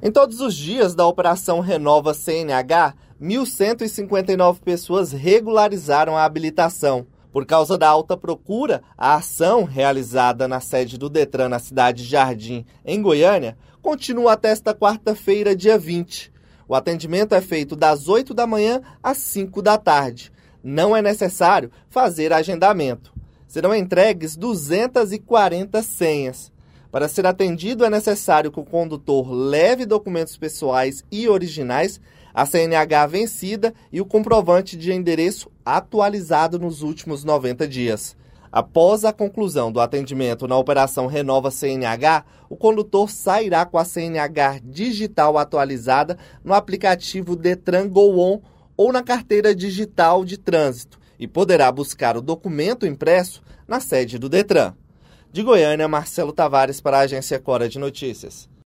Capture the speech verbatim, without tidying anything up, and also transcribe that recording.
Em todos os dias da Operação Renova C N H, mil cento e cinquenta e nove pessoas regularizaram a habilitação. Por causa da alta procura, a ação realizada na sede do Detran na cidade de Jardim, em Goiânia, continua até esta quarta-feira, dia vinte. O atendimento é feito das oito da manhã às cinco da tarde. Não é necessário fazer agendamento. Serão entregues duzentas e quarenta senhas. Para ser atendido, é necessário que o condutor leve documentos pessoais e originais, a C N H vencida e o comprovante de endereço atualizado nos últimos noventa dias. Após a conclusão do atendimento na Operação Renova C N H, o condutor sairá com a C N H digital atualizada no aplicativo Detran Go On ou na carteira digital de trânsito e poderá buscar o documento impresso na sede do Detran. De Goiânia, Marcelo Tavares para a Agência Cora de Notícias.